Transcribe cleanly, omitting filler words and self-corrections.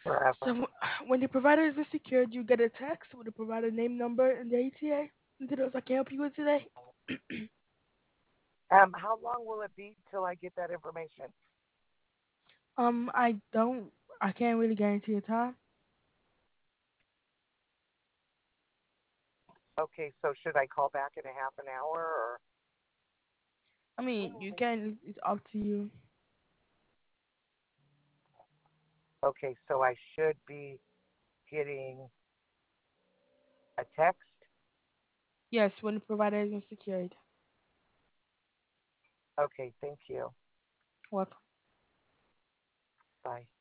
forever. So when the provider is secured, you get a text with the provider name, number, and the ATA. Anything else I can help you with today? How long will it be till I get that information? I don't. I can't really guarantee a time. Okay, so should I call back in a half an hour or? I mean, you can. It's up to you. Okay, so I should be getting a text. Yes, when the provider is secured. Okay, thank you. Welcome. Bye.